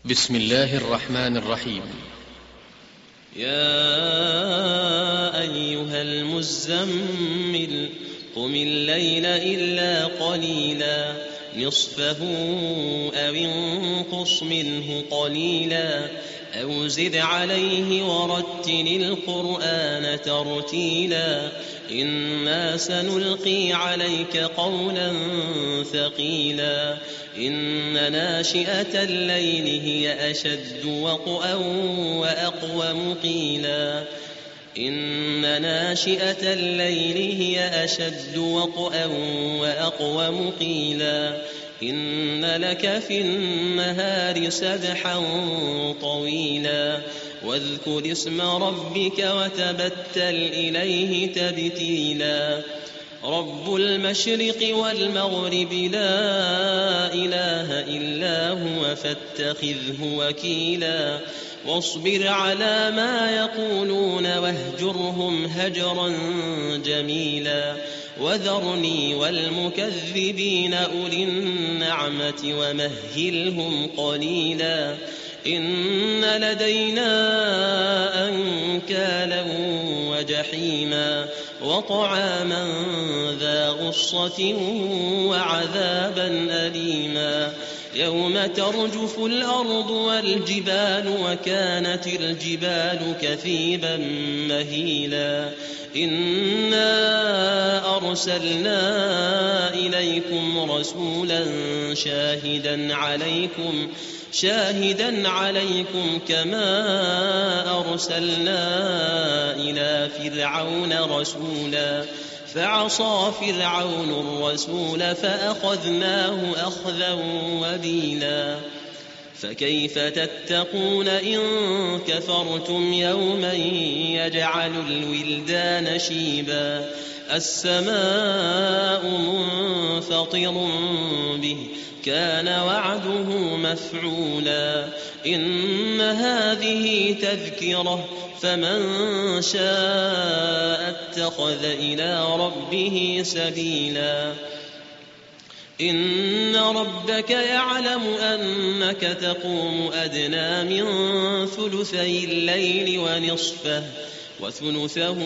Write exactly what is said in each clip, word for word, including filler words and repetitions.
بسم الله الرحمن الرحيم. يا أيها المزمل قم الليل إلا قليلا نصفه أو انقص منه قليلا أو زد عليه ورتل القرآن ترتيلا إنا سنلقي عليك قولا ثقيلا إن ناشئة الليل هي أشد وطئا وأقوم قيلا إن ناشئة الليل هي أشد وطئا وأقوم قيلا إن لك في النهار سبحا طويلا واذكر اسم ربك وتبتل إليه تبتيلا رب المشرق والمغرب لا إله إلا هو فاتخذه وكيلا واصبر على ما يقولون واهجرهم هجرا جميلا وذرني والمكذبين أولي النعمة ومهلهم قليلا إن لدينا أنكالا وجحيما وطعاما ذا غصة وعذابا أليما يوم ترجف الأرض والجبال وكانت الجبال كثيبا مهيلا إنا أرسلنا إليكم رسولا شاهدا عليكم شاهدا عليكم كما أرسلنا إلى فرعون رسولا فعصى فرعون الرسول فأخذناه أخذا وبيلا فكيف تتقون إن كفرتم يوما يجعل الولدان شيبا السماء منفطر به كان وعده مفعولا إن هذه تذكرة فمن شاء اتخذ إلى ربه سبيلا إن ربك يعلم أنك تقوم أدنى من ثلثي الليل ونصفه وثلثه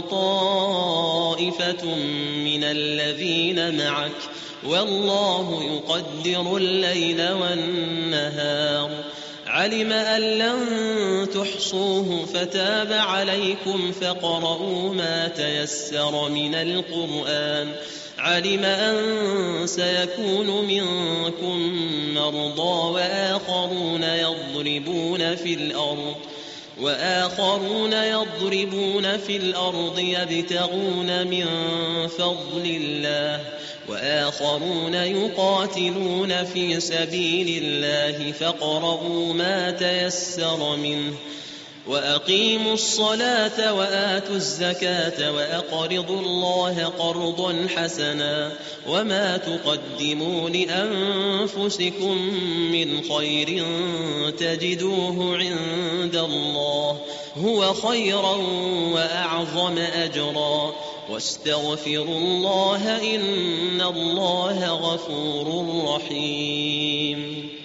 وطائفة من الذين معك والله يقدر الليل والنهار علم أن لن تحصوه فتاب عليكم فاقرؤوا ما تيسر من القرآن علم أن سيكون منكم مرضى وآخرون يضربون في الأرض وآخرون يضربون في الأرض يبتغون من فضل الله وآخرون يقاتلون في سبيل الله فاقرؤوا ما تيسر منه وأقيموا الصلاة وآتوا الزكاة وأقرضوا الله قرضا حسنا وما تقدموا لأنفسكم من خير تجدوه عند الله هو خيرا وأعظم أجرا واستغفروا الله إن الله غفور رحيم.